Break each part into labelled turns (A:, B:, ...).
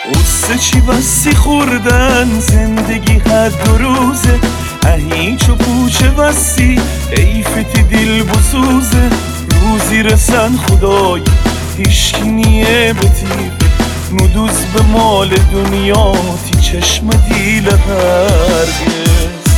A: قصه چی بسی خوردن زندگی هر دو روزه، هیچ و پوچه بسی حیفتی دل بسوزه. روزی رسن خدای هیشکی نیه بتیفه، ندوز به مال دنیا تی چشم دیل هرگز.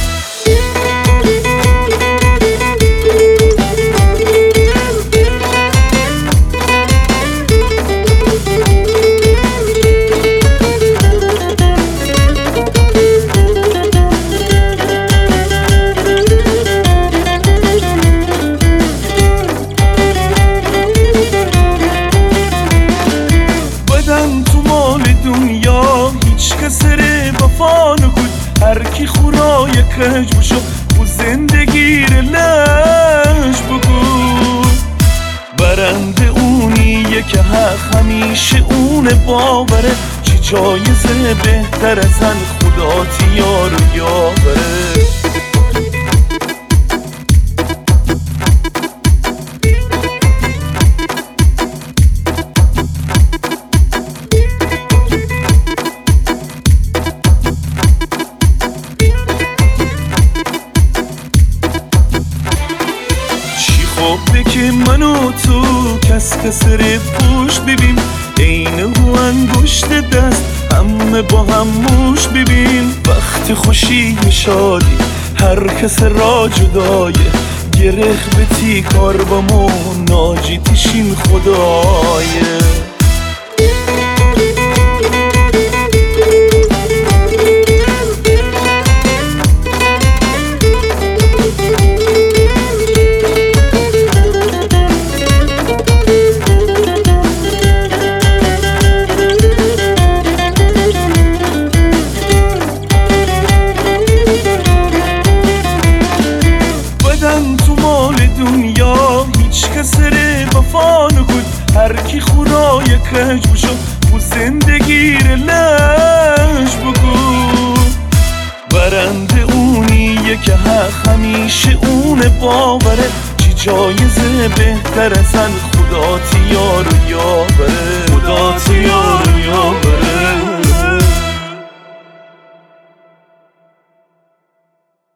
A: تو مال دنیا هیچ کسره وفا نکود، هر کی خورای کج بشو و زندگی رو لش بگود. برنده اونیه که حق همیشه اونه، باوره چی جایزه بهتر از زن خدا تیار و یاوره. خوبه که من و تو کس ره پوش ببین، عین هو انگشت دست همه با هم موش ببین. وقت خوشی شادی هر کس را جدایه، گره به تی کار با مو ناجی تیشین خدایه. تو مال دنیا هیچ کسره وفا نکود، هر کی خورای کج بشو و زندگی رو لش بگود. برنده اونیه که حق همیشه اونه، باوره چی جایزه بهتر از زن خدا تیار و یاوره. خدا تیار